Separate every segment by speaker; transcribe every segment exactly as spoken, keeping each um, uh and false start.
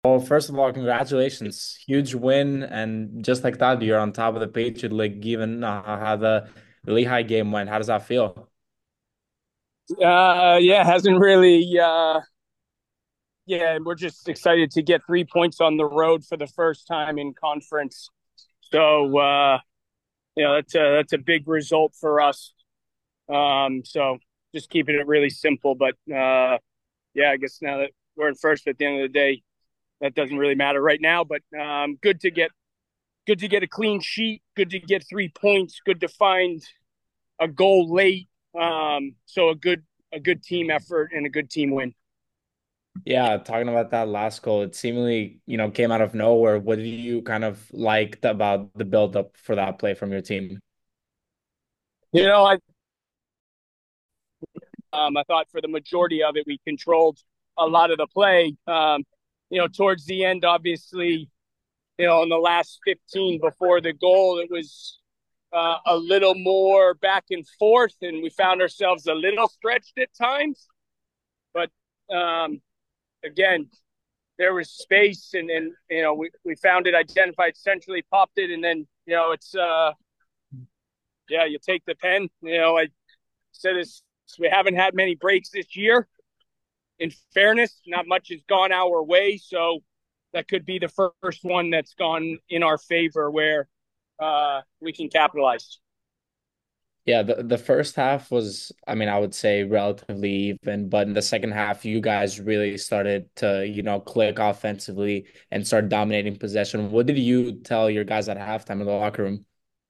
Speaker 1: Well, first of all, congratulations. Huge win. And just like that, you're on top of the Patriot League, given uh, how the, the Lehigh game went. How does that feel?
Speaker 2: Uh, yeah, hasn't really. Uh, yeah, we're just excited to get three points on the road for the first time in conference. So, uh, you know, that's a that's a big result for us. Um, so just keeping it really simple. But uh, yeah, I guess now that we're in first, at the end of the day, that doesn't really matter right now. But um, good to get good to get a clean sheet. Good to get three points. Good to find a goal late. Um, so a good a good team effort and a good team win.
Speaker 1: Yeah, talking about that last goal, it seemingly, you know, came out of nowhere. What did you kind of like about the build up for that play from your team?
Speaker 2: You know, I Um, I thought for the majority of it, we controlled a lot of the play. Um, you know, towards the end, obviously, you know, in the last fifteen before the goal, it was uh, a little more back and forth, and we found ourselves a little stretched at times. But um, again, there was space, and, and you know, we, we found it, identified centrally, popped it, and then, you know, it's, uh, yeah, you take the pen. You know, I said this, we haven't had many breaks this year. In fairness, not much has gone our way, so that could be the first one that's gone in our favor where uh, we can capitalize.
Speaker 1: Yeah, the, the first half was, I mean, I would say relatively even, but in the second half, you guys really started to, you know, click offensively and start dominating possession. What did you tell your guys at halftime in the locker room?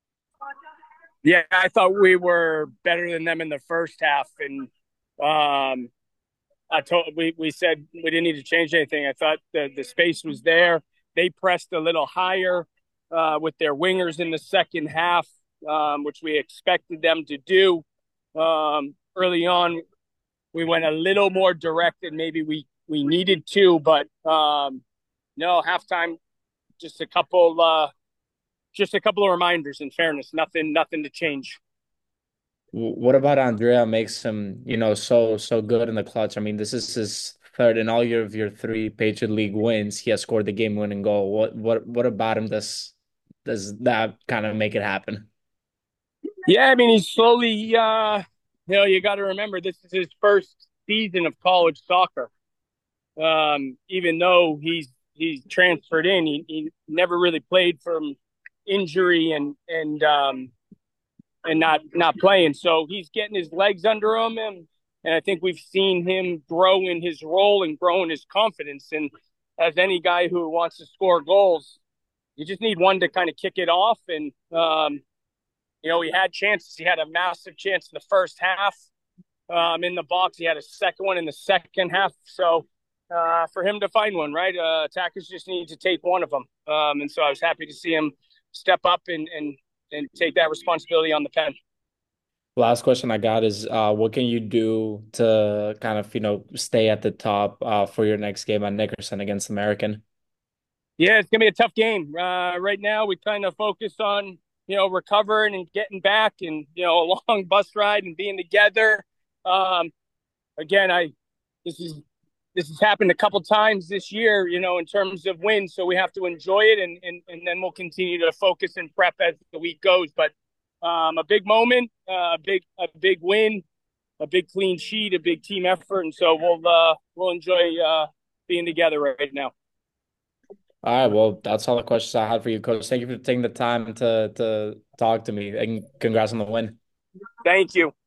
Speaker 2: Yeah, I thought we were better than them in the first half, and um, I told we we said we didn't need to change anything. I thought the the space was there. They pressed a little higher uh, with their wingers in the second half, um, which we expected them to do. Um, early on, we went a little more direct than maybe we we needed to, but um, no, halftime, just a couple uh, just a couple of reminders. In fairness, nothing nothing to change.
Speaker 1: W- What about Andrea makes him, you know, so so good in the clutch? I mean, this is his third in all your of your three Patriot League wins. He has scored the game-winning goal. What what what about him does does that kind of make it happen?
Speaker 2: Yeah, I mean he's slowly. Uh, you know, you got to remember this is his first season of college soccer. Um, even though he's he's transferred in, he, he never really played from injury and and um, and not not playing. So he's getting his legs under him, and and I think we've seen him grow in his role and grow in his confidence. And as any guy who wants to score goals, you just need one to kind of kick it off. And um, you know, he had chances. He had a massive chance in the first half um, in the box. He had a second one in the second half. So uh, for him to find one, right? Uh, attackers just need to take one of them. Um, and so I was happy to see him step up and and and take that responsibility on the pen.
Speaker 1: Last question I got is uh what can you do to kind of, you know, stay at the top uh for your next game at Nickerson against American?
Speaker 2: Yeah, it's gonna be a tough game. Uh, right now, we kind of focus on you know recovering and getting back, and you know a long bus ride and being together. Um, again, I this is this has happened a couple times this year, you know, in terms of wins. So we have to enjoy it, and and and then we'll continue to focus and prep as the week goes. But um, a big moment, uh, a big a big win, a big clean sheet, a big team effort, and so we'll uh, we'll enjoy uh, being together right now.
Speaker 1: All right, well, that's all the questions I had for you, Coach. Thank you for taking the time to to talk to me and congrats on the win.
Speaker 2: Thank you.